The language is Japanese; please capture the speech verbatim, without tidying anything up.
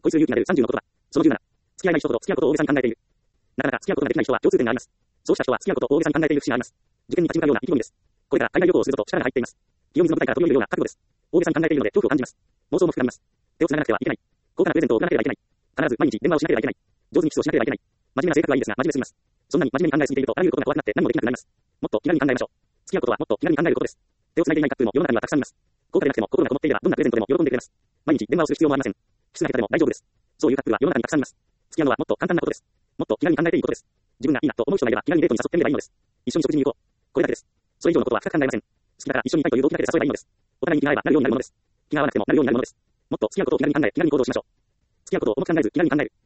恋する勇気が出るさんじゅうの言葉。そのじゅうなな。付き合えない人ほど付き合うことを大げさに考えている。なかなか付き合うことができない人は共通点があります。そうした人は付き合うことを大げさに考えている節があります。受験に立ち向かうような意気込みです。これから海外旅行をするぞと力が入っています。清水の舞台から飛び降りるような覚悟です。大げさに考えているので恐怖を感じます。妄想も膨らみます。手を繋がなくてはいけない。高価なプレゼントを送らなければいけない。必ず毎日電話をしなければいけない。上手にキスをしなければいけない。真面目な性格はいいですが真面目すぎます。そんなに真面目に考えすぎているとあらゆることが怖くなって何もできなくなります。もっと気軽に考えましょう。付き合うことはもっと気軽に考えることです。手を繋いでいないカップルも世の中にはたくさんいます。高価でなくても心がこもっていればどんなプレゼントでも喜んでくれます。毎日電話をする必要もありません。キスが下手でも大丈夫です。そういうカップルは世の中にたくさんいます。付き合うのはもっと簡単なことです。もっと気軽に考えていいことです。自分がいいなと思う人がいれば気軽にデートに誘ってみればいいのです。一緒に食事に行こう。これだけです。それ以上のことは深く考えません。好きだから一緒にいたいという動機だけで誘えばいいのです。お互いに気が合えばなるようになるものです。気が合わなくてもなるようになるものです。もっと付き合うことを気軽に考え、気軽に行動しましょう。付き合うことを重く考えず気軽に考える。